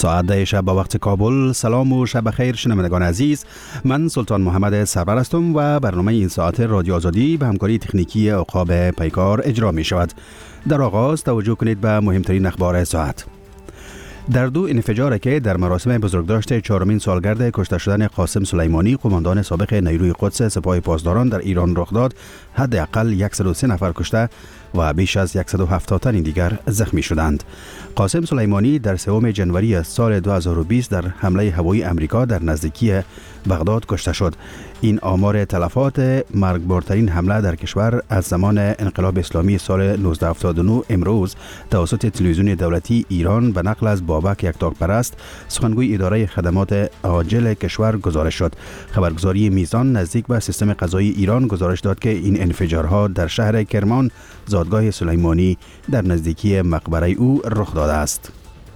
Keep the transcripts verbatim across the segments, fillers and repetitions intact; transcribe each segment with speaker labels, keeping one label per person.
Speaker 1: ساعت ده شب با وقت کابل. سلام و شب خیر شنوندگان عزیز، من سلطان محمد سرور هستم و برنامه این ساعت رادیو آزادی به همکاری تکنیکی عقاب پیکار اجرا می شود. در آغاز توجه کنید به مهمترین اخبار ساعت. در دو انفجار که در مراسم بزرگداشت چهارمین سالگرد کشته شدن قاسم سلیمانی، قماندان سابق نیروی قدس سپاه پاسداران در ایران رخ داد، حداقل صد و سه نفر کشته و بیش از صد و هفتاد تن دیگر زخمی شدند. قاسم سلیمانی در سوم جنوری سال دو هزار و بیست در حمله هوایی امریکا در نزدیکی بغداد کشته شد. این آمار تلفات مرگبارترین حمله در کشور از زمان انقلاب اسلامی سال نوزده هفتاد و نه امروز توسط تلویزیون دولتی ایران به نقل از بابک یکتاپرست، سخنگوی اداره خدمات عاجل کشور گزارش شد. خبرگزاری میزان نزدیک به سیستم قضایی ایران گزارش داد که این انفجارها در شهر کرمان، زادگاه سلیمانی در نزدیکی مقبره او رخ داده است.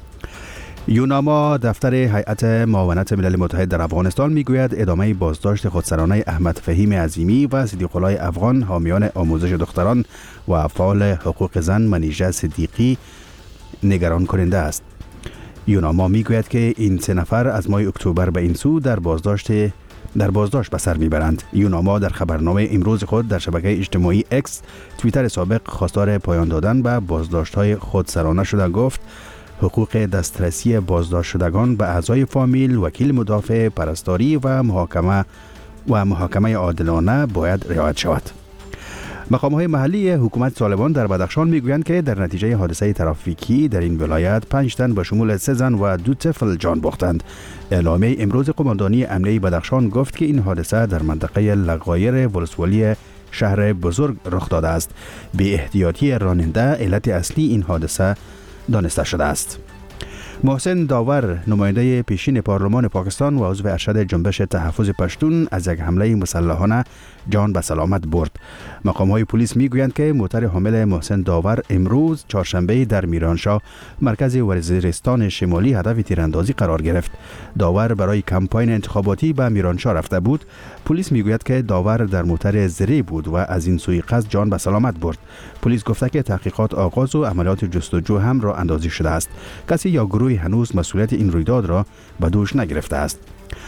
Speaker 1: یوناما دفتر هیئت معاونت ملل متحد در افغانستان میگوید ادامه بازداشت خودسرانه احمد فهیم عظیمی و صدیق الله افغان، حامیان آموزش دختران و فعال حقوق زن منیژه صدیقی، نگران کننده است. یوناما میگوید که این سه نفر از ماه اکتبر به این سو در بازداشت در بازداشت به سر میبرند. یوناما در خبرنامه امروز خود در شبکه اجتماعی اکس، توییتر سابق، خواستار پایان دادن به بازداشت‌های خودسرانه شده گفت حقوق دسترسی بازداشت شدگان به اعضای فامیل، وکیل مدافع، پرستاری و محاکمه و محاکمه عادلانه باید رعایت شود. مقام‌های محلی حکومت طالبان در بدخشان میگویند که در نتیجه حادثه ترافیکی در این ولایت پنج تن به شمول سه زن و دو طفل جان باختند. اعلامیه امروز قماندانی امنیه بدخشان گفت که این حادثه در منطقه لغایر ولسوالی شهر بزرگ رخ داده است. بی احتیاطی راننده علت اصلی این حادثه دانسته شده است. محسن داور، نماینده پیشین پارلمان پاکستان و عضو ارشد جنبش تحفظ پشتون، از یک حمله مسلحانه جان به سلامت برد. مقام‌های پلیس میگویند که موتر حامل محسن داور امروز چهارشنبه در میرانشاه، مرکز وزیرستان شمالی، هدف تیراندازی قرار گرفت. داور برای کمپاین انتخاباتی به میرانشاه رفته بود. پلیس میگوید که داور در موتر زری بود و از این سوی قصد جان به سلامت برد. پلیس گفته که تحقیقات آغاز و عملیات جستجو هم را اندازی شده است. کسی یا گروه هنوز مسئولیت این رویداد را به دوش نگرفته است.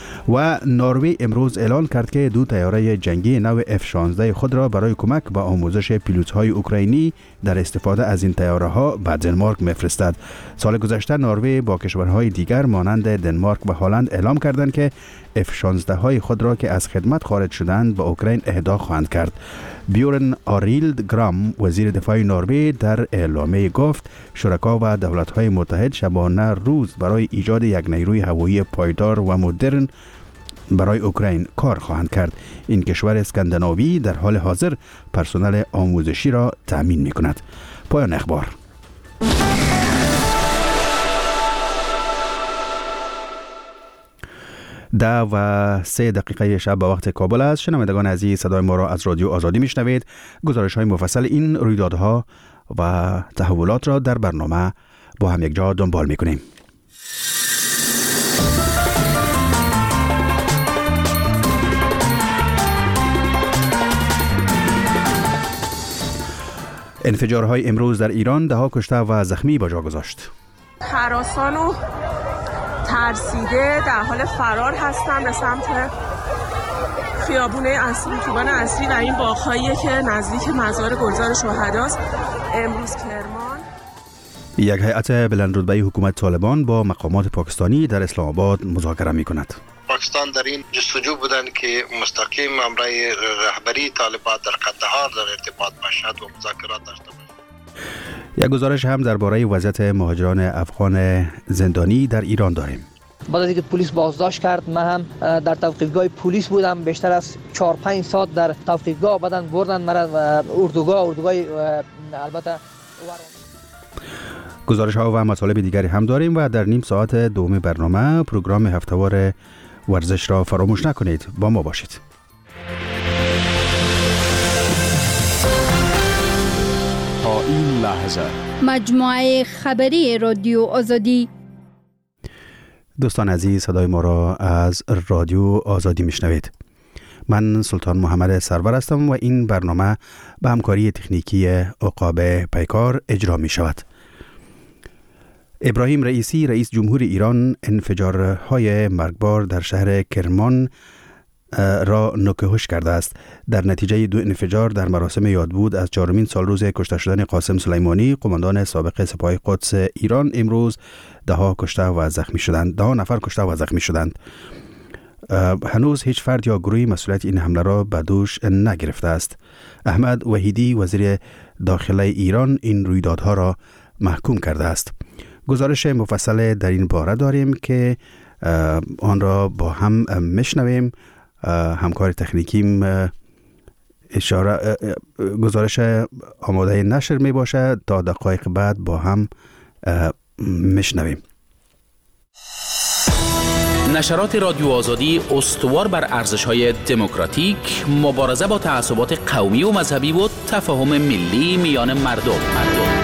Speaker 1: و نروژ امروز اعلان کرد که دو طیاره جنگی نو اف شانزده خود را برای کمک به آموزش پیلوت‌های اوکراینی در استفاده از این طیاره‌ها به دنمارک می‌فرستد. سال گذشته نروژ با کشورهای دیگر مانند دنمارک و هلند اعلام کردند که اف شانزده های خود را که از خدمت خارج شدند به اوکراین اهدا خواهند کرد. بیورن آریلد گرام، وزیر دفاع نروژ، در اعلامیه گفت شرکا و دولت‌های متحد شبانه روز برای ایجاد یک نیروی هوایی پایدار و مدرن برای اوکراین کار خواهند کرد. این کشور اسکاندیناوی در حال حاضر پرسنل آموزشی را تأمین می کند. پایان اخبار. ده و سه دقیقه شب به وقت کابل است. شنوندگان عزیز، صدای ما را از رادیو آزادی میشنوید. گزارش های مفصل این رویدادها و تحولات را در برنامه با هم یک جا دنبال میکنیم. انفجارهای امروز در ایران ده ها کشته و زخمی به جا گذاشت.
Speaker 2: هراسان و ترسیده در حال فرار هستن به سمت خیابون اصلی، اتوبان اصلی و این باغ‌هایی که نزدیک مزار گلزار شهداست. امروز کرمان.
Speaker 1: یک هیئت بلندرتبه حکومت طالبان با مقامات پاکستانی در اسلام آباد مذاکره می‌کند.
Speaker 3: پاکستان در این جستجو بودند که مستقیم امرای رهبری طالبان در قندهار در ارتباط باشد و مذاکرات داشته باشد.
Speaker 1: یک گزارش هم درباره وضعیت مهاجران افغان زندانی در ایران داریم.
Speaker 4: بعد از اینکه پلیس بازداشت کرد، من هم در توقیفگاه پلیس بودم. بیشتر از چهار پنج ساعت در توقیفگاه بعدن بردن مرا و اردوگاه اردوگاه البته
Speaker 1: گزارش ها و مطالب دیگری هم داریم و در نیم ساعت دوم برنامه پروگرام هفتهوار ورزش را فراموش نکنید. با ما باشید.
Speaker 5: تا این لحظه
Speaker 6: مجموعه خبری رادیو آزادی.
Speaker 1: دوستان عزیز، صدای ما را از رادیو آزادی میشنوید. من سلطان محمد سرور هستم و این برنامه به همکاری تکنیکی عقاب پیکار اجرا می شود. ابراهیم رئیسی رئیس جمهور ایران انفجارهای مرگبار در شهر کرمان را نکهش کرده است. در نتیجه دو انفجار در مراسم یادبود از چهارمین سالروز کشته شدن قاسم سلیمانی، قماندان سابق سپاه قدس ایران، امروز ده ها کشته و زخمی شدند. ده ها نفر کشته و زخمی شدند. هنوز هیچ فرد یا گروهی مسئولیت این حمله را به دوش نگرفته است. احمد وحیدی وزیر داخله ایران این رویدادها را محکوم کرده است. گزارش مفصل در این باره داریم که آن را با هم میشنویم. همکار تکنیکیم اشاره گزارش آماده نشر می باشد، تا دقایق بعد با هم میشنویم.
Speaker 7: نشرات رادیو آزادی استوار بر ارزش‌های دموکراتیک، مبارزه با تعصبات قومی و مذهبی و تفاهم ملی میان مردم. مردم.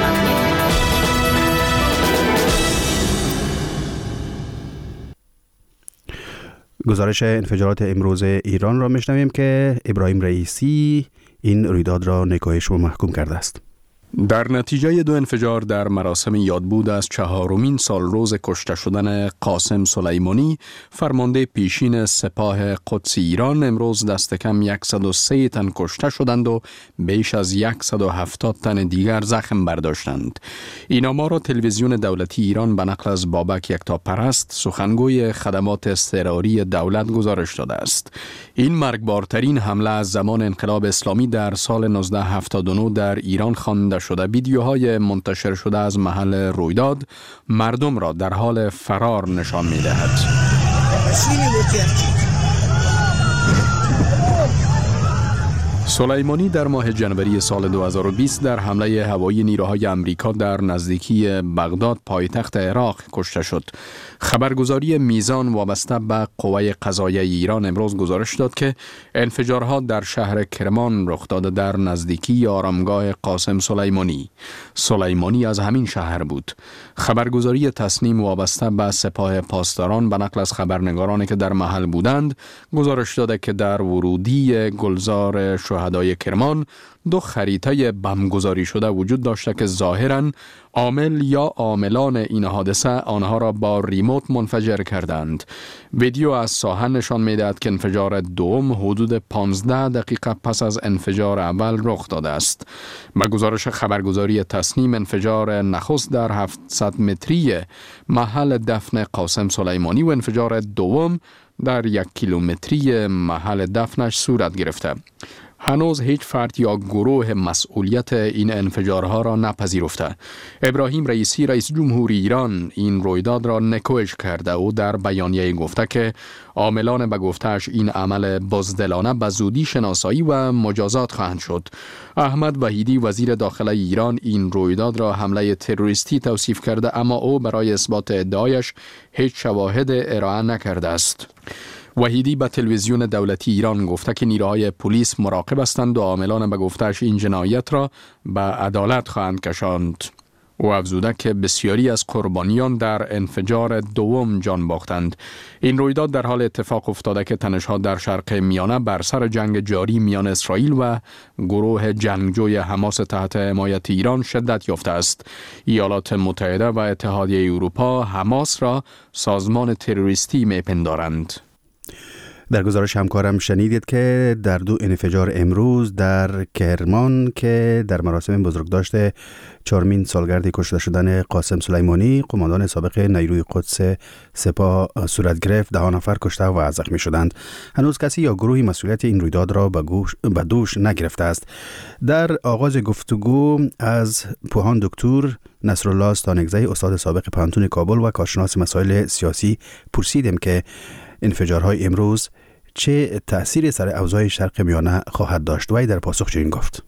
Speaker 1: گزارش انفجارات امروز ایران را میشنویم که ابراهیم رئیسی این رویداد را نکوهش و محکوم کرده است.
Speaker 5: در نتیجه دو انفجار در مراسم یادبود از چهارمین سالروز کشته شدن قاسم سلیمانی، فرمانده پیشین سپاه قدس ایران امروز دست کم صد و سه تن کشته شدند و بیش از صد و هفتاد تن دیگر زخم برداشتند. این آمار را تلویزیون دولتی ایران به نقل از بابک یکتاپرست، سخنگوی خدمات اضطراری دولت، گزارش داده است. این مرگبارترین حمله از زمان انقلاب اسلامی در سال نوزده هفتاد و نه در ایران خوانده شده. ویدیوهای منتشر شده از محل رویداد مردم را در حال فرار نشان می‌دهد. سلیمانی در ماه جنوری سال دو هزار و بیست در حمله هوایی نیروهای امریکا در نزدیکی بغداد پایتخت عراق کشته شد. خبرگزاری میزان وابسته به قوه قضاییه ایران امروز گزارش داد که انفجارها در شهر کرمان رخ داده در نزدیکی آرامگاه قاسم سلیمانی. سلیمانی از همین شهر بود. خبرگزاری تصنیم وابسته به سپاه پاسداران به نقل از خبرنگارانی که در محل بودند گزارش داده که در ورودی گلزار شهدای کرمان دو خریطه بمبگذاری شده وجود داشته که ظاهراً عامل یا عاملان این حادثه آنها را با ریموت منفجر کردند. ویدیو از ساحه نشان می‌دهد که انفجار دوم حدود پانزده دقیقه پس از انفجار اول رخ داده است. به گزارش خبرگزاری تصنیم، انفجار نخست در هفتصد متری محل دفن قاسم سلیمانی و انفجار دوم در یک کیلومتری محل دفنش صورت گرفته. هنوز هیچ فرد یا گروه مسئولیت این انفجارها را نپذیرفته. ابراهیم رئیسی رئیس جمهور ایران این رویداد را نکوهش کرده و در بیانیه گفته که عاملان به گفته‌اش این عمل بزدلانه به زودی شناسایی و مجازات خواهند شد. احمد وحیدی وزیر داخله ایران این رویداد را حمله تروریستی توصیف کرده، اما او برای اثبات ادعایش هیچ شواهد ارائه نکرده است. وحیدی به تلویزیون دولتی ایران گفته که نیروهای پلیس مراقب هستند و عاملان به گفته‌اش این جنایت را به عدالت خواهند کشاند. او افزوده که بسیاری از قربانیان در انفجار دوم جان باختند. این رویداد در حال اتفاق افتاده که تنش‌ها در شرق میانه بر سر جنگ جاری میان اسرائیل و گروه جنگجوی حماس تحت حمایت ایران شدت یافته است. ایالات متحده و اتحادیه اروپا حماس را سازمان تروریستی می‌پندارند.
Speaker 1: در گزارش همکارم شنیدید که در دو انفجار امروز در کرمان که در مراسم بزرگداشت چهارمین سالگرد کشته شدن قاسم سلیمانی، قماندان سابق نیروی قدس سپاه صورت گرفت. ده نفر کشته و زخمی شدند. هنوز کسی یا گروهی مسئولیت این رویداد را به به دوش نگرفته است. در آغاز گفتگو از پوهان دکتر نصرالله ستانگزی، استاد سابق پانتون کابل و کارشناس مسائل سیاسی، پرسیدیم که انفجارهای امروز چه تأثیری سر اوضاع شرق میانه خواهد داشت. وی در پاسخ چنین گفت: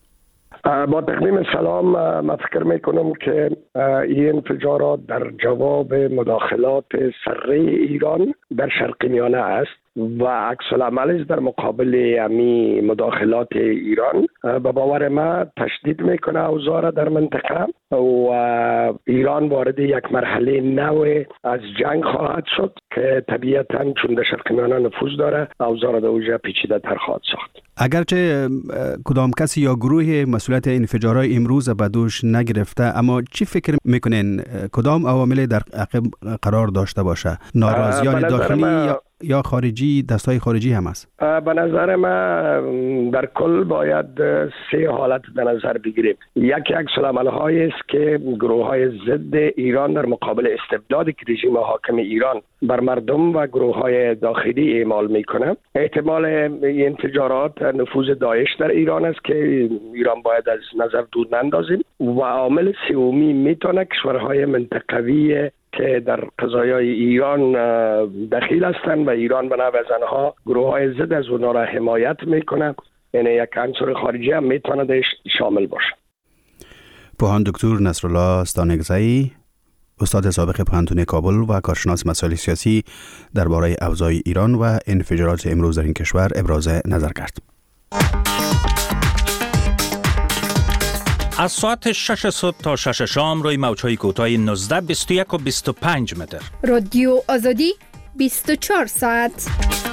Speaker 8: با تقدیم سلام، من فکر میکنم که این انفجارات در جواب مداخلات سره ایران در شرق میانه است و عکس العملش در مقابل امی مداخلات ایران به باور ما تشدید میکنه اوضاع را در منطقه و ایران وارد یک مرحله نو از جنگ خواهد شد که طبیعتاً چون در شرق میانه نفوذ داره اوضاع را در اونجا پیچیده تر خواهد ساخت.
Speaker 1: اگرچه کدام کسی یا گروه مسئولیت انفجارهای امروز به دوش نگرفته، اما چی فکر میکنین کدام عوامل در عقب قرار داشته باشه؟ ناراضیان داخلی یا یا خارجی، دستای خارجی هم است؟
Speaker 8: به نظر من در کل باید سه حالت در نظر بگیریم. یکی عکس العمل‌هایی است که گروه‌های ضد ایران در مقابل استبدادی که رژیم حاکم ایران بر مردم و گروه‌های داخلی اعمال میکنه. احتمال این انفجارات نفوذ داعش در ایران است که ایران باید از نظر دور نندازیم. و عامل سومی میتونه کشورهای منطقوی که در قضایای ایران دخیل هستند و ایران به نوع زنها گروه های ضد از اونها را حمایت میکنه، یعنی یک عنصر خارجی هم میتونه شامل باشه.
Speaker 1: پوهان دکتر نصرالله ستانکزئی، استاد سابق پوهنتون کابل و کارشناس مسائل سیاسی درباره اوضاع ایران و انفجارات امروز در این کشور ابراز نظر کرد.
Speaker 9: از ساعت شش صبح تا شش شام روی موج‌های کوتاه نوزده، بیست و یک و بیست و پنج متر.
Speaker 6: رادیو آزادی بیست و چهار ساعت.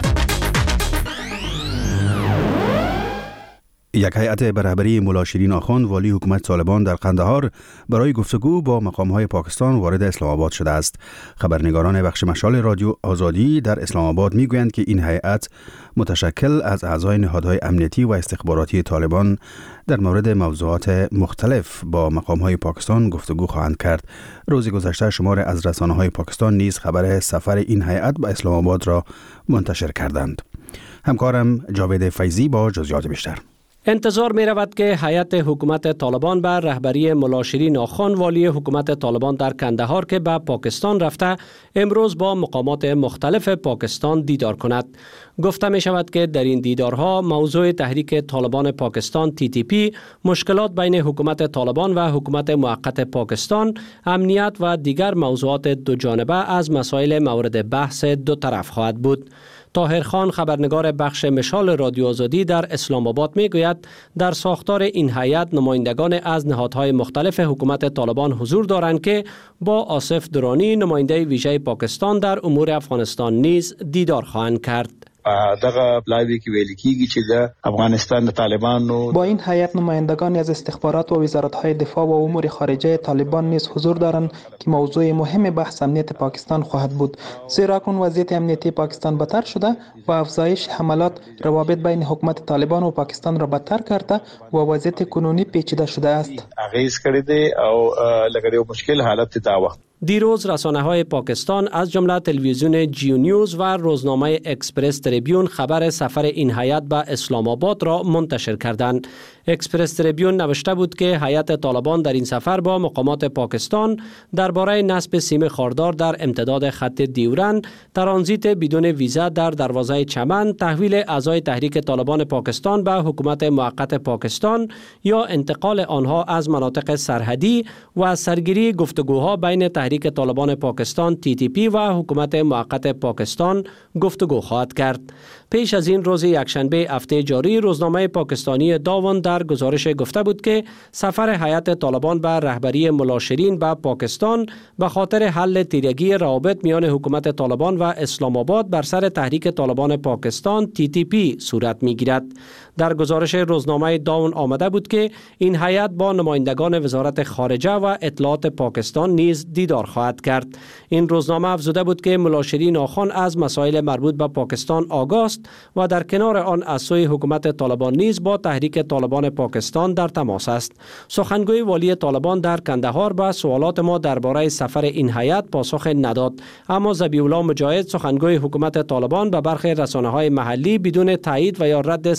Speaker 1: یک هیئت به رهبری ملا شیرین آخوند والی حکومت طالبان در قندهار برای گفتگو با مقام‌های پاکستان وارد اسلام آباد شده است. خبرنگاران بخش مشال رادیو آزادی در اسلام آباد میگویند که این هیئت متشکل از اعضای نهادهای امنیتی و استخباراتی طالبان در مورد موضوعات مختلف با مقام‌های پاکستان گفتگو خواهند کرد. روز گذشته شمار از رسانه‌های پاکستان نیز خبر سفر این هیئت به اسلام آباد را منتشر کردند. همکارم جاوید فیضی با جزئیات بیشتر.
Speaker 10: انتظار می رود که هیئت حکومت طالبان بر رهبری ملا شیرین آخوند والی حکومت طالبان در کندهار که به پاکستان رفته امروز با مقامات مختلف پاکستان دیدار کند. گفته می شود که در این دیدارها موضوع تحریک طالبان پاکستان تی تی پی، مشکلات بین حکومت طالبان و حکومت موقت پاکستان، امنیت و دیگر موضوعات دو جانبه از مسائل مورد بحث دو طرف خواهد بود. طاهر خان، خبرنگار بخش مشال رادیو آزادی در اسلام آباد میگوید در ساختار این هیئت نمایندگان از نهادهای مختلف حکومت طالبان حضور دارند که با آصف درانی، نماینده ویژه پاکستان در امور افغانستان نیز دیدار خواهند کرد.
Speaker 11: دغه پلاوی کې ویل کیږي چې د افغانستان د طالبانو
Speaker 12: با این هیئت نمایندگان از استخبارات و وزارت‌های دفاع و امور خارجه طالبان نیز حضور دارند که موضوع مهم بحث امنیت پاکستان خواهد بود، زیرا اکنون وضعیت امنیتی پاکستان بدتر شده و افزایش حملات روابط بین حکومت طالبان و پاکستان را بدتر کرده و وضعیت کنونی پیچیده شده است.
Speaker 11: اغیز کړی دی او لکه یو مشکل حالت دا وخت.
Speaker 10: دیروز رسانه‌های پاکستان از جمله تلویزیون جیو نیوز و روزنامه اکسپرس تریبیون خبر سفر این هیئت به اسلام آباد را منتشر کردند. اکسپرس تریبیون نوشته بود که هیئت طالبان در این سفر با مقامات پاکستان درباره نصب سیم خاردار در امتداد خط دیورن، ترانزیت بدون ویزا در دروازه چمن، تحویل اعضای تحریک طالبان پاکستان به حکومت موقت پاکستان یا انتقال آنها از مناطق سرحدی و سرگیری گفتگوها بین تحریک طالبان پاکستان تی تی پی و حکومت موقت پاکستان گفتگو خواهد کرد. پیش از این روز یکشنبه هفته جاری روزنامه پاکستانی داون در گزارش گفته بود که سفر هیئت طالبان به رهبری ملا شیرین به پاکستان به خاطر حل تیرگی روابط میان حکومت طالبان و اسلام آباد بر سر تحریک طالبان پاکستان تی تی پی صورت میگیرد. در گزارش روزنامه داون آمده بود که این هیئت با نمایندگان وزارت خارجه و اطلاعات پاکستان نیز دیدار خواهد کرد. این روزنامه افزوده بود که ملا شیرین آخوند از مسائل مربوط به پاکستان آگاه است و در کنار آن از سوی حکومت طالبان نیز با تحریک طالبان پاکستان در تماس است. سخنگوی والی طالبان در کندهار به سوالات ما درباره سفر این هیئت پاسخ نداد، اما ذبیح‌الله مجاهد، سخنگوی حکومت طالبان، به برخی رسانه‌های محلی بدون تایید و یا رد سفر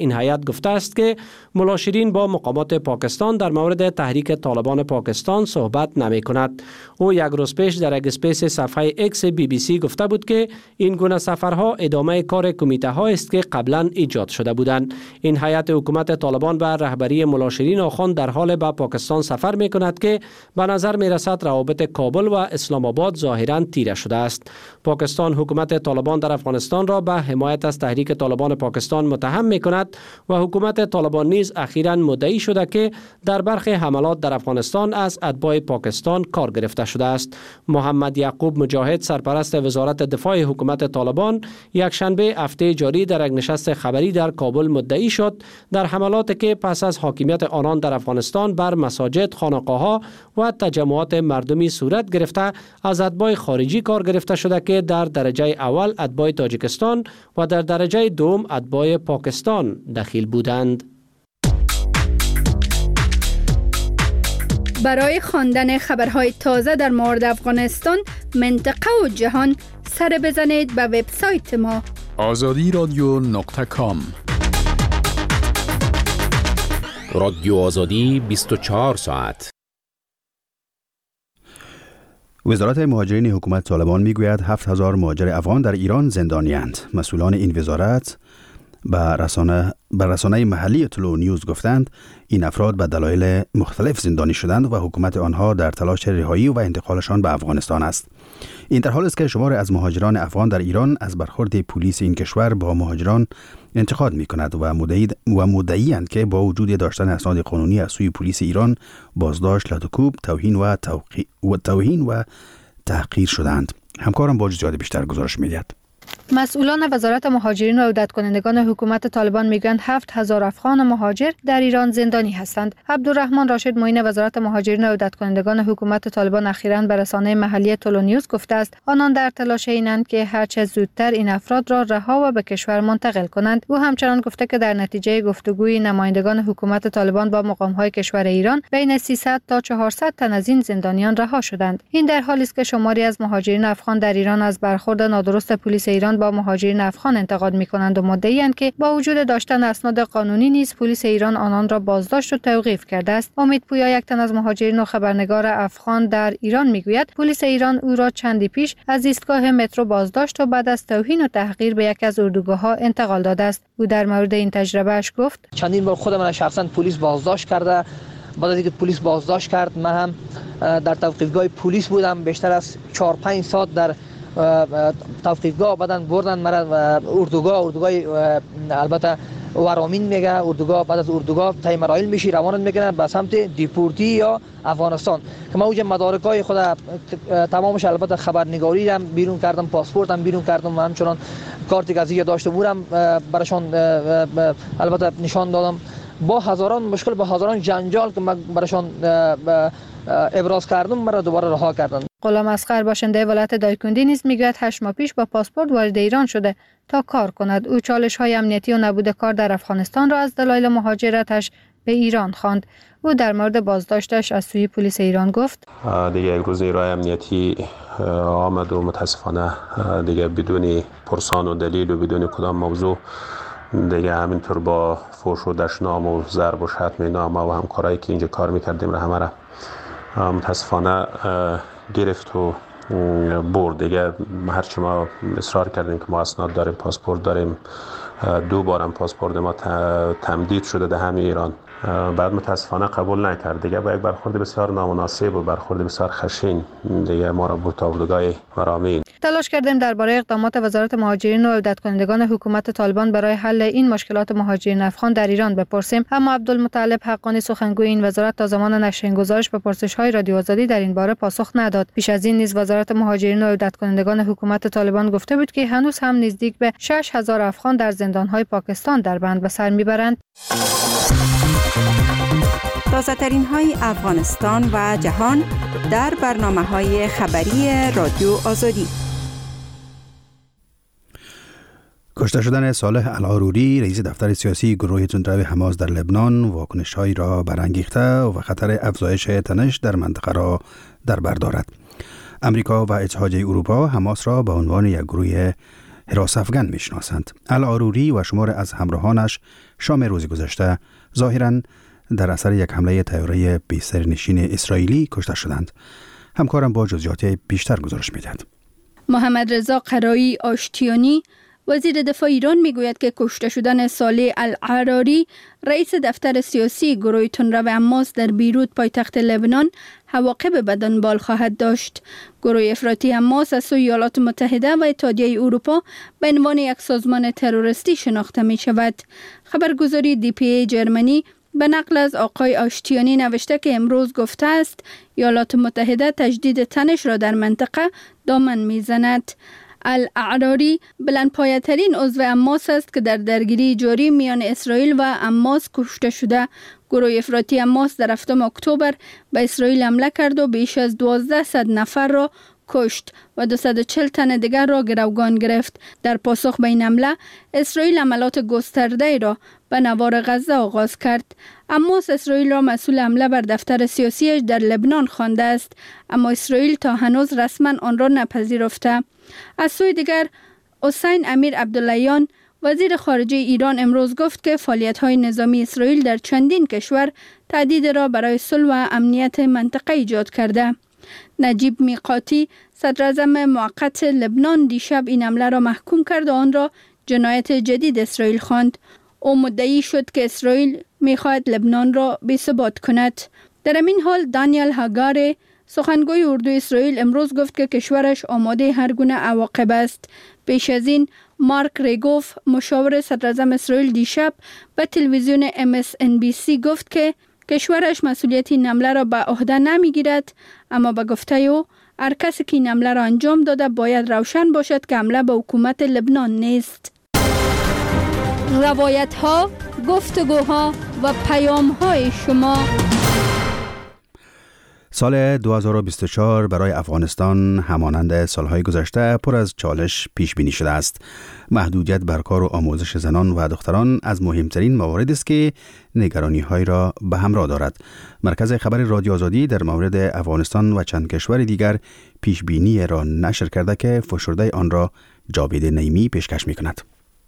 Speaker 10: این هیئت گفته است که ملا شیرین با مقامات پاکستان در مورد تحریک طالبان پاکستان صحبت نمی کند. او یک روز پیش در یک اسپیس صفحه اکس بی بی سی گفته بود که این گونه سفرها ادامه کار کمیته ها است که قبلا ایجاد شده بودند. این هیئت حکومت طالبان به رهبری ملا شیرین آخوند در حال به پاکستان سفر می کند که به نظر می رسد روابط کابل و اسلام آباد ظاهرا تیره شده است. پاکستان حکومت طالبان در افغانستان را به حمایت از تحریک طالبان پاکستان متهم می کند و حکومت طالبان نیز اخیراً مدعی شده که در برخی حملات در افغانستان از اتباع پاکستان کار گرفته شده است. محمد یعقوب مجاهد سرپرست وزارت دفاع حکومت طالبان یک شنبه هفته جاری در یک نشست خبری در کابل مدعی شد در حملاتی که پس از حاکمیت آنان در افغانستان بر مساجد، خانقاه‌ها و تجمعات مردمی صورت گرفته از اتباع خارجی کار گرفته شده که در درجه اول اتباع تاجیکستان و در درجه دوم اتباع پاکستان دخیل بودند.
Speaker 6: برای خواندن خبرهای تازه در مورد افغانستان، منطقه و جهان، سر بزنید به وبسایت ما
Speaker 5: آزادی رادیو نقطه کام.
Speaker 7: رادیو آزادی بیست و چهار ساعت.
Speaker 1: وزارت مهاجرین حکومت طالبان میگوید هفت هزار مهاجر افغان در ایران زندانی‌اند. مسئولان این وزارت به رسانه به رسانه محلی طلوع نیوز گفتند این افراد به دلایل مختلف زندانی شدند و حکومت آنها در تلاش رهایی و انتقالشان به افغانستان است. این در حالی است که شمار از مهاجران افغان در ایران از برخورد پلیس این کشور با مهاجران انتقاد می کند و مدعی و مدعی‌اند که با وجود داشتن اسناد قانونی از سوی پلیس ایران بازداشت، لطوکوب، توهین و توقی... و توهین و تحقیر شدند. همکارم با جزئیات بیشتر گزارش می‌دهد.
Speaker 13: مسئولان وزارت مهاجرین و عودت کنندگان حکومت طالبان میگویند هفت هزار افغان مهاجر در ایران زندانی هستند. عبدالرحمن راشد معین وزارت مهاجرین و عودت کنندگان حکومت طالبان اخیراً به رسانه محلی طلوع نیوز گفته است آنان در تلاش اینند که هر چه زودتر این افراد را رها و به کشور منتقل کنند. او همچنان گفته که در نتیجه گفتگوی نمایندگان حکومت طالبان با مقام‌های کشور ایران بین سیصد تا چهارصد تن از این زندانیان رها شدند. این در حالی است که شماری از مهاجرین افغان در ایران از برخورد نادرست پلیس ایران با مهاجرین افغان انتقاد می‌کنند و مدعی‌اند که با وجود داشتن اسناد قانونی نیز پلیس ایران آنان را بازداشت و توقیف کرده است. امید پویا یک تن از مهاجرین و خبرنگار افغان در ایران میگوید پلیس ایران او را چندی پیش از ایستگاه مترو بازداشت و بعد از توهین و تحقیر به یک از اردوگاه‌ها انتقال داده است. او در مورد این تجربه اش گفت
Speaker 4: چندین بار خود من شخصا پلیس بازداشت کرده. بعد از اینکه پلیس بازداشت کرد من هم در توقیفگاه پلیس بودم. بیشتر از چهار پنج ساعت در توقیفگاه بعدن بردن مرا اردوگاه اردوگاه البته ورامین میگه اردوگاه. بعد از اردوگاه تای مراحل میشی روانت میکنن به سمت دیپورتی یا افغانستان که من اوج مدارکای خود تمامش البته خبرنگاری هم بیرون کردم، پاسپورت هم بیرون کردم و همچنان کارتی که داشته بودم براشون البته نشان دادم. با هزاران مشکل با هزاران جنجال که من براشون ابراز کردم مرا دوباره رها کردن.
Speaker 13: غلام اصغر باشنده ولایت دایکندی نیز میگوید هشت ماه پیش با پاسپورت وارد ایران شده تا کار کند. او چالش های امنیتی و نبود کار در افغانستان را از دلایل مهاجرتش به ایران خواند. او در مورد بازداشتش از سوی پلیس ایران گفت
Speaker 14: دیگه یک روز نیروهای امنیتی آمد و متاسفانه دیگه بدون پرسان و دلیل و بدون کدام موضوع دیگه همینطور با فحش و دشنام و ضرب و شتم نامه و همکارایی که اینجا کار میکردیم را همه را متاسفانه گرفت و برد. دیگه هرچی ما اصرار کردیم که ما اسناد داریم، پاسپورت داریم، دو بارم پاسپورت ما تمدید شده در همین ایران، بعد متاسفانه قبول نکرد. دیگه با یک برخورد بسیار نامناسب و برخورد بسیار خشن دیگه ما را برد تا اردوگاه ورامین.
Speaker 13: تلاش کردیم درباره اقدامات وزارت مهاجرین و عودت کنندگان حکومت طالبان برای حل این مشکلات مهاجرین افغان در ایران بپرسیم، اما عبدالمطلب حقانی سخنگوی این وزارت تا زمان نشر این گزارش به پرسش‌های رادیو آزادی در این باره پاسخ نداد. پیش از این نیز وزارت مهاجرین و عودت کنندگان حکومت طالبان گفته بود که هنوز هم نزدیک به شش هزار افغان در زندان‌های پاکستان در بند به سر میبرند.
Speaker 15: تازه‌ترین های افغانستان و جهان در برنامه‌های خبری رادیو آزادی.
Speaker 1: کشته شدن صالح العاروری رئیس دفتر سیاسی گروه تندرو حماس در لبنان واکنش‌هایی را برانگیخته و خطر افزایش تنش در منطقه را در بر دارد. امریکا و اتحادیه اروپا حماس را به عنوان یک گروه حراس افغان میشناسند. العروری و شمار از همراهانش شام روز گذشته ظاهراً در اثر یک حمله طیاره بی‌سرنشین اسرائیلی کشته شدند. همکارم با جزئیات بیشتر گزارش می‌دهد.
Speaker 6: محمد رضا قرایی آشتیانی وزیر دفاع ایران میگوید که کشته شدن صالح العراری رئیس دفتر سیاسی گروه تندرو حماس در بیروت پایتخت لبنان عواقب بدنبال خواهد داشت. گروه افراطی حماس از سوی ایالات متحده و اتحادیه اروپا به عنوان یک سازمان تروریستی شناخته می شود. خبرگزاری دی پی ای جرمنی به نقل از آقای آشتیانی نوشته که امروز گفته است ایالات متحده تجدید تنش را در منطقه دامن میزند. الاعراری بلندپایه‌ترین عضو حماس است که در درگیری جاری میان اسرائیل و حماس کشته شده. گروه افراطی حماس در هفتم اکتبر به اسرائیل حمله کرد و بیش از دوازده صد نفر را کشت و دویست و چهل تن دیگر را گروگان گرفت. در پاسخ به این حمله اسرائیل عملیات گسترده را به نوار غزه آغاز کرد. حماس اسرائیل را مسئول حمله بر دفتر سیاسیش در لبنان خوانده است، اما اسرائیل تا هنوز رسما آن را نپذیرفته. از سوی دیگر حسین امیر عبداللهیان وزیر خارجه ایران امروز گفت که فعالیت‌های نظامی اسرائیل در چندین کشور تهدید را برای صلح و امنیت منطقه ایجاد کرده. نجیب میقاتی صدر اعظم موقت لبنان دیشب این حمله را محکوم کرد و آن را جنایت جدید اسرائیل خواند. او مدعی شد که اسرائیل می‌خواهد لبنان را بی‌ثبات کند. در این حال دانیل هاگاره سخنگوی اردوی اسرائیل امروز گفت که کشورش آماده هر گونه عواقب است. پیش از این مارک ریگوف مشاور صدر اعظم اسرائیل دیشب به تلویزیون ام اس ان بی سی گفت که کشورش مسئولیت این حمله را به عهده نمیگیرد، اما به گفته او هر کسی که این حمله را انجام داده باید روشن باشد که حمله به حکومت لبنان نیست. روایت ها، گفتگوها و پیام های شما.
Speaker 1: سال دو هزار و بیست و چهار برای افغانستان همانند سالهای گذشته پر از چالش پیش بینی شده است. محدودیت بر کار و آموزش زنان و دختران از مهمترین موارد است که نگرانی‌های را به همراه دارد. مرکز خبر رادیو آزادی در مورد افغانستان و چند کشور دیگر پیش بینی را نشر کرده که فشرده آن را جاوید نعیمی پیشکش می‌کند.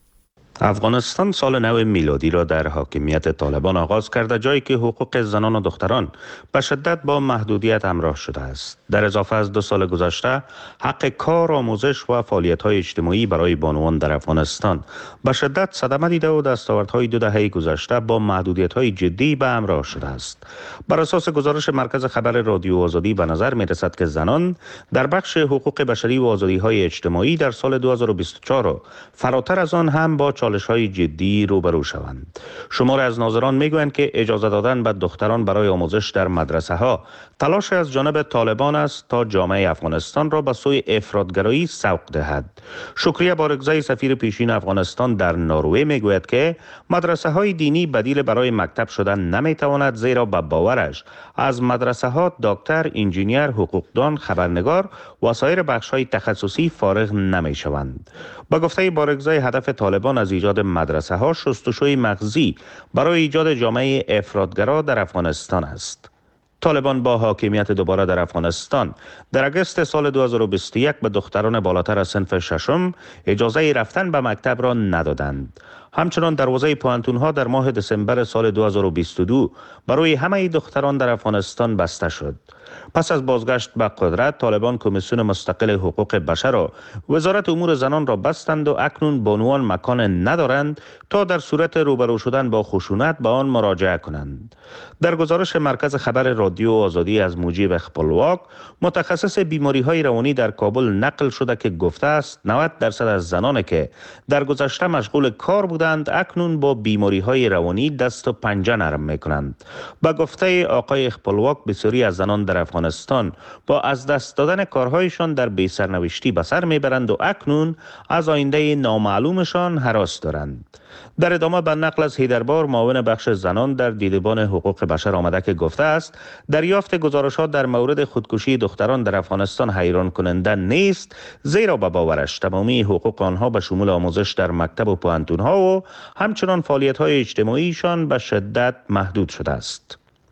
Speaker 16: افغانستان سال نو میلادی را در حاکمیت طالبان آغاز کرده، جایی که حقوق زنان و دختران به شدت با محدودیت همراه شده است. در اضافه از دو سال گذشته حق کار، آموزش و فعالیت‌های اجتماعی برای بانوان در افغانستان به شدت صدمه دیده و دستاوردهای دو دهه گذشته با محدودیت‌های جدی به همراه شده است. بر اساس گزارش مرکز خبر رادیو آزادی به نظر می‌رسد که زنان در بخش حقوق بشری و آزادی‌های اجتماعی در سال دو هزار و بیست و چهار فراتر از آن هم با چالش‌های جدی روبرو شوند. شمار از ناظران میگویند که اجازه دادن به دختران برای آموزش در مدرسه ها تلاش از جانب طالبان است تا جامعه افغانستان را به سوی افراطگرایی سوق دهد. شکریه بارگزای سفیر پیشین افغانستان در نروژ میگوید که مدرسه های دینی بدیل برای مکتب شدن نمیتواند، زیرا به باورش از مدرسه ها دکتر، انجینیر، حقوقدان، خبرنگار و سایر بخش های تخصصی فارغ نمی شوند. با گفته بارگزای هدف طالبان از ایجاد مدرسه ها شستشوی مغزی برای ایجاد جامعه افراطگرا در افغانستان است. طالبان با حاکمیت دوباره در افغانستان در اگست سال دو هزار و بیست و یک به دختران بالاتر از صنف ششم اجازه رفتن به مکتب را ندادند. همچنان دروازه پوهنتون‌ها در ماه دسامبر سال دو هزار و بیست و دو برای همه دختران در افغانستان بسته شد. پس از بازگشت به قدرت، طالبان کمیسیون مستقل حقوق بشر و وزارت امور زنان را بستند و اکنون بانوان مکان ندارند تا در صورت روبرو شدن با خشونت به آن مراجعه کنند. در گزارش مرکز خبر رادیو آزادی از مجیب اخپلواک، متخصص بیماری‌های روانی در کابل نقل شده که گفته است نود درصد از زنانی که در گذشته مشغول کار بودند اکنون با بیماری‌های روانی دست و پنجه نرم می‌کنند. با گفته آقای اخپلواک، بسیاری از زنان در افغانستان با از دست دادن کارهایشان در بی سرنوشتی به سر میبرند و اکنون از آینده نامعلومشان هراس دارند. در ادامه به نقل از هیدربار، معاون بخش زنان در دیدبان حقوق بشر آمده که گفته است دریافت گزارشات در مورد خودکشی دختران در افغانستان حیران کننده نیست، زیرا به باورش تمامی حقوق آنها به شمول آموزش در مکتب و پوهنتون‌ها و همچنان فعالیت‌های اجتماعیشان به شدت محدود شده است.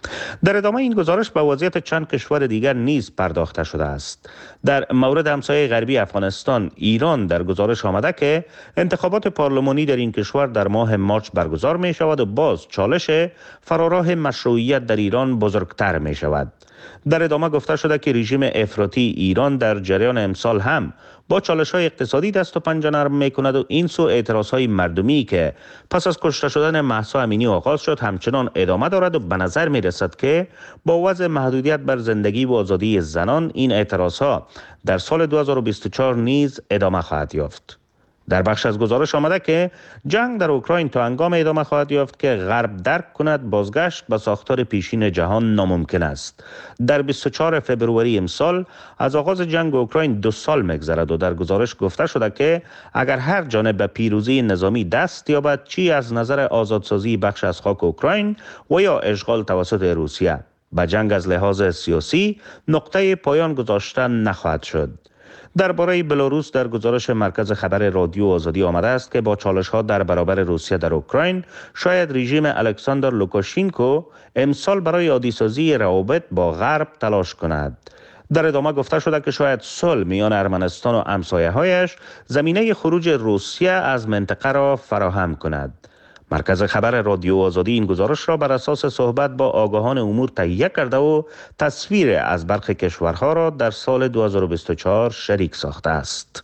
Speaker 16: در ادامه این گزارش به وضعیت چند کشور دیگر نیز پرداخته شده است. در مورد همسایه غربی افغانستان، ایران در گزارش آمده که انتخابات پارلمانی در این کشور در ماه مارچ برگزار می شود و باز چالش فراراه مشروعیت در ایران بزرگتر می شود. در ادامه گفته شده که رژیم افراطی ایران در جریان امسال هم با چالش‌های اقتصادی دست و پنجه نرم می‌کند و این سو اعتراض‌های مردمی که پس از کشته شدن مهسا امینی آغاز شد همچنان ادامه دارد و به نظر می‌رسد که با وضع محدودیت بر زندگی و آزادی زنان این اعتراض‌ها در سال دو هزار و بیست و چهار نیز ادامه خواهد یافت. در بخش از گزارش آمده که جنگ در اوکراین تا هنگام ادامه خواهد یافت که غرب درک کند بازگشت به ساختار پیشین جهان ناممکن است. در بیست و چهارم فوریه امسال از آغاز جنگ اوکراین دو سال می‌گذرد و در گزارش گفته شده که اگر هر جانب به پیروزی نظامی دست یابد، چی از نظر آزادسازی بخش از خاک اوکراین و یا اشغال توسط روسیه، به جنگ از لحاظ سیاسی نقطه پایان گذاشته نخواهد شد. درباره بلاروس در گزارش مرکز خبر رادیو آزادی آمده است که با چالش‌ها در برابر روسیه در اوکراین شاید رژیم الکساندر لوکاشینکو امسال برای عادی‌سازی روابط با غرب تلاش کند. در ادامه گفته شده که شاید صلح میان ارمنستان و همسایه‌هایش زمینه خروج روسیه از منطقه را فراهم کند. مرکز خبر رادیو آزادی این گزارش را بر اساس صحبت با آگاهان امور تهیه کرده و تصویر از برخی کشورها را در سال دو هزار و بیست و چهار شریک ساخته است.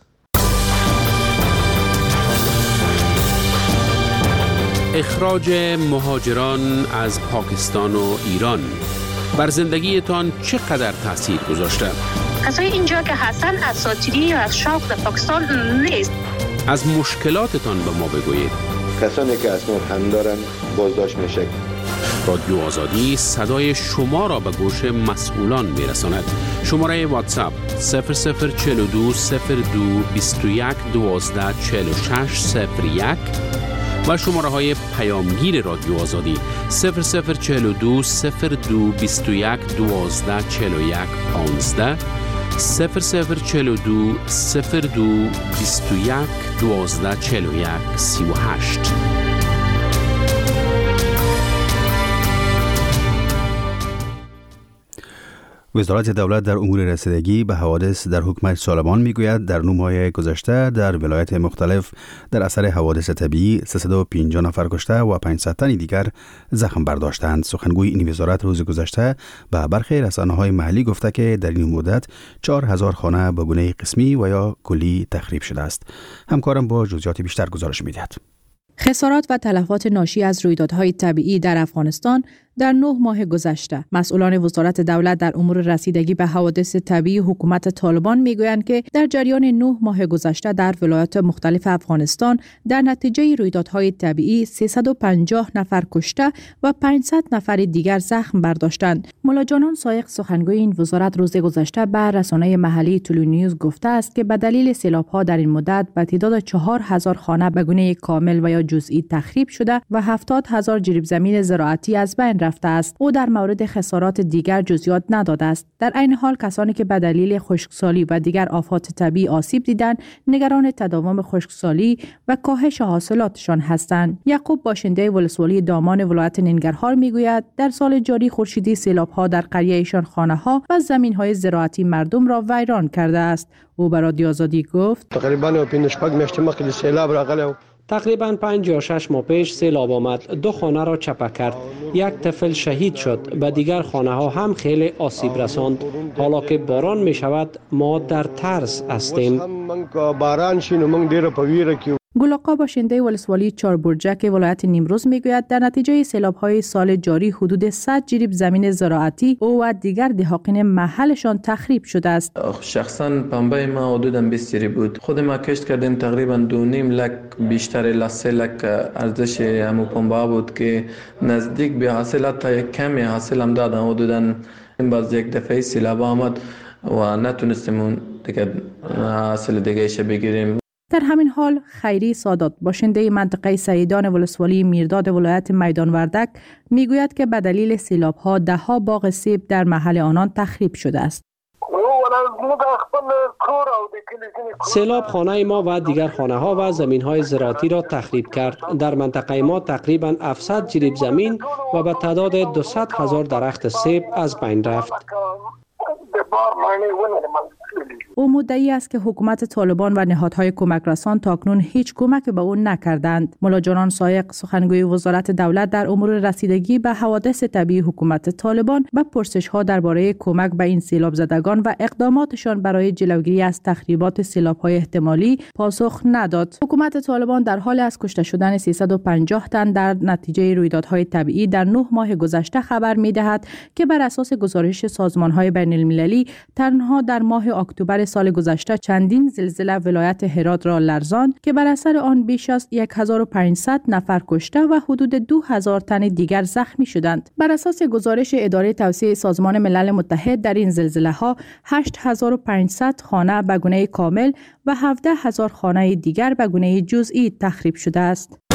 Speaker 5: اخراج مهاجران از پاکستان و ایران بر زندگیتان چقدر تاثیر گذاشته؟
Speaker 17: کسای اینجا که هستن اساطیری یا از شوق در پاکستان نیست.
Speaker 5: از مشکلاتتان به ما بگویید.
Speaker 18: کسانی که اسناد هم دارن بازداشت میشه.
Speaker 5: رادیو آزادی صدای شما را به گوش مسئولان میرساند. شماره واتساپ صفر صفر چهل و دو صفر دو بیست و یک دوازده چهل و شش صفر یک و شماره های پیامگیر رادیو آزادی صفر صفر چهل و دو صفر دو بیست و یک دوازده چهل و یک پانزده صفر صفر چهل و دو صفر دو بیست و یک دوازده چهل و یک سی و هشت.
Speaker 1: وزارت دولت در امور رسیدگی به حوادث در حکومت طالبان میگوید در نه ماه گذشته در ولایت مختلف در اثر حوادث طبیعی سیصد و پنجاه نفر کشته و پانصد تن دیگر زخم برداشتند. سخنگوی این وزارت روز گذشته به برخی رسانه‌های محلی گفته که در این مدت چهار هزار خانه به گونه قسمی و یا کلی تخریب شده است. همکارم با جزئیات بیشتر گزارش می‌دهد.
Speaker 19: خسارات و تلفات ناشی از رویدادهای طبیعی در افغانستان در نه ماه گذشته. مسئولان وزارت دولت در امور رسیدگی به حوادث طبیعی حکومت طالبان میگویند که در جریان نه ماه گذشته در ولایات مختلف افغانستان در نتیجه رویدادهای طبیعی سیصد و پنجاه نفر کشته و پانصد نفر دیگر زخم برداشتند. مولا جانان سایق سخنگوی این وزارت روز گذشته به رسانه محلی طلوع نیوز گفته است که به دلیل سیلاب‌ها در این مدت به تعداد چهار هزار خانه به گونه کامل و یا جزئی تخریب شده و هفتاد هزار جریب زمین زراعتی از بین رفته است. او در مورد خسارات دیگر جزئیات نداده است. در عین حال کسانی که به دلیل خشکسالی و دیگر آفات طبیعی آسیب دیدند نگران تداوم خشکسالی و کاهش حاصلاتشان هستند. یعقوب باشنده ولسوالی دامان ولایت ننگرهار میگوید در سال جاری خورشیدی سیلاب‌ها در قریه‌شان خانه‌ها و زمین‌های زراعتی مردم را ویران کرده است. او به رادیو آزادی گفت
Speaker 20: تقریبا پنج شپږ میاشتې مخکې سیلاب راغلی.
Speaker 10: تقریباً پنج یا شش ماه پیش سیلاب آمد. دو خانه را چپه کرد. یک طفل شهید شد. به دیگر خانه ها هم خیلی آسیب رساند. حالا که باران می شود ما در ترس هستیم.
Speaker 20: باران شي نو موږ ډیره په ویره کې.
Speaker 19: گل باشنده ولسوالی چاربرجک ولایت نیمروز میگوید در نتیجه سیلاب‌های سال جاری حدود صد جریب زمین زراعتی او و دیگر دهاقین محلشان تخریب شده است.
Speaker 21: شخصا پنبه ما حدوداً بیست جریب بود. خود ما کشت کردیم تقریباً دو نیم لک بیشتر لسه لک ارزش همو پنبه بود که نزدیک به حاصلات تا یک کمی حاصل هم دادن. حدوداً باز یک دفعه سیلاب آمد و نتونستیم دیگه حاصل دیگه ایش بگیریم.
Speaker 19: در همین حال خیری سادات باشنده منطقه سیدان ولسوالی میرداد ولایت میدان وردک میگوید که به دلیل سیلاب‌ها ده ها باغ سیب در محل آنان تخریب شده است.
Speaker 10: سیلاب خانه ما و دیگر خانه ها و زمین های زراعتی را تخریب کرد. در منطقه ما تقریبا هفتصد جریب زمین و به تعداد دویست هزار درخت سیب از بین رفت.
Speaker 19: او مدعی است که حکومت طالبان و نهادهای کمک رسان تاکنون هیچ کمک به او نکردند. مولا جانان سایق سخنگوی وزارت دولت در امور رسیدگی به حوادث طبیعی حکومت طالبان به پرسش‌ها درباره کمک به این سیلاب زدگان و اقداماتشان برای جلوگیری از تخریبات سیلاب‌های احتمالی پاسخ نداد. حکومت طالبان در حال از کشته شدن سیصد و پنجاه تن در نتیجه رویدادهای طبیعی در نه ماه گذشته خبر می‌دهد که بر اساس گزارش سازمان‌های بین‌المللی تنها در ماه اکتبر سال گذشته چندین زلزله ولایت هرات را لرزاند که بر اثر آن بیش از هزار و پانصد نفر کشته و حدود دو هزار تن دیگر زخمی شدند. بر اساس گزارش اداره توسعه سازمان ملل متحد در این زلزله ها هشت هزار و پانصد خانه به گونه کامل و هفده هزار خانه دیگر به گونه جزئی تخریب شده است.